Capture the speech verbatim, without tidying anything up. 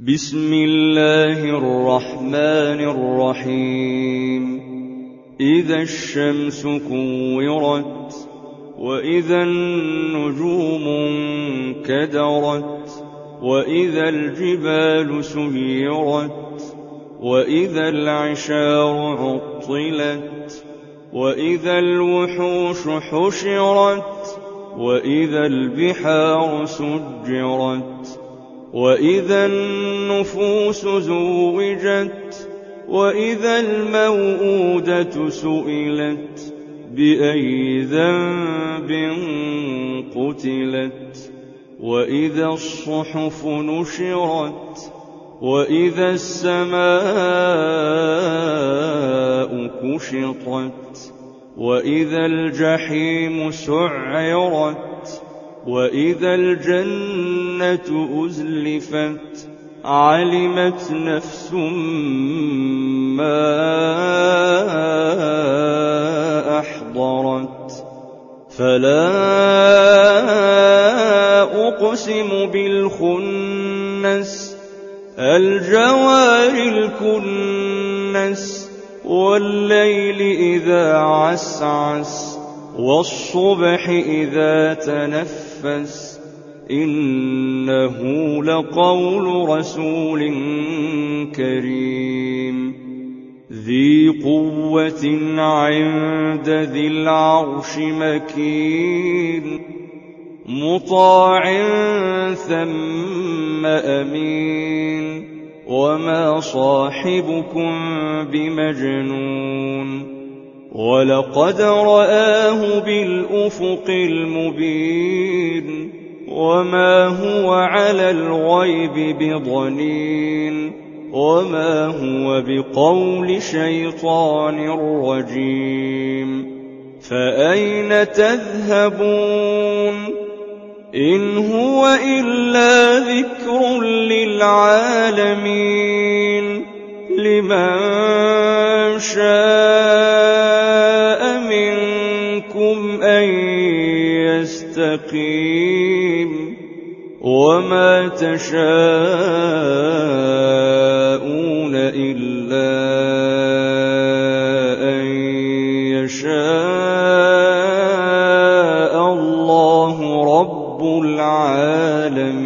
بسم الله الرحمن الرحيم إذا الشمس كورت وإذا النجوم انكدرت وإذا الجبال سيرت وإذا العشار عطلت وإذا الوحوش حشرت وإذا البحار سجرت وإذا النفوس زوجت وإذا الموءودة سئلت بأي ذنب قتلت وإذا الصحف نشرت وإذا السماء كشطت وإذا الجحيم سعرت وإذا الجنة أزلفت علمت نفس ما أحضرت فلا أقسم بالخنس الجوار الكنس والليل إذا عسعس والصبح إذا تنفس إنه لقول رسول كريم ذي قوة عند ذي العرش مكين مطاع ثم أمين وما صاحبكم بمجنون ولقد رآه بالأفق المبين وما هو على الغيب بضنين وما هو بقول شيطان رجيم فأين تذهبون إن هو إلا ذكر للعالمين لمن شاء منكم أن يستقيم وما تشاءون إلا أن يشاء الله رب العالمين.